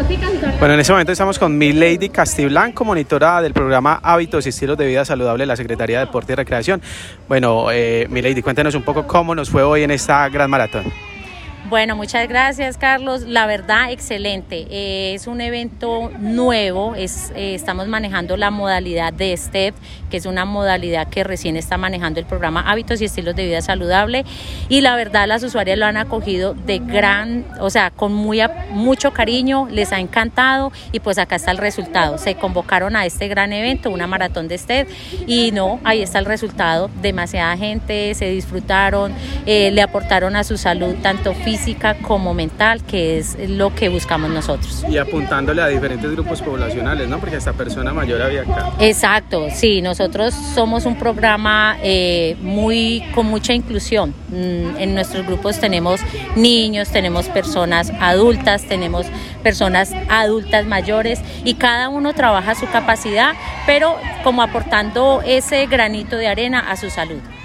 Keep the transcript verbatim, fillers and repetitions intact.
Bueno, en este momento estamos con Milady Castiblanco, monitora del programa Hábitos y Estilos de Vida Saludable de la Secretaría de Deporte y Recreación. Bueno, eh, Milady, cuéntanos un poco cómo nos fue hoy en esta gran maratón. Bueno, muchas gracias, Carlos. La verdad, excelente. Eh, es un evento nuevo. Es, eh, estamos manejando la modalidad de STEP, que es una modalidad que recién está manejando el programa Hábitos y Estilos de Vida Saludable. Y la verdad, las usuarias lo han acogido de gran, o sea, con muy, mucho cariño. Les ha encantado y pues acá está el resultado. Se convocaron a este gran evento, una maratón de STEP, y no, ahí está el resultado. Demasiada gente, se disfrutaron, eh, le aportaron a su salud tanto física física como mental, que es lo que buscamos nosotros. Y apuntándole a diferentes grupos poblacionales, ¿no? Porque hasta persona mayor había acá. Exacto, sí, nosotros somos un programa eh, muy con mucha inclusión. En nuestros grupos tenemos niños, tenemos personas adultas, tenemos personas adultas mayores y cada uno trabaja a su capacidad, pero como aportando ese granito de arena a su salud.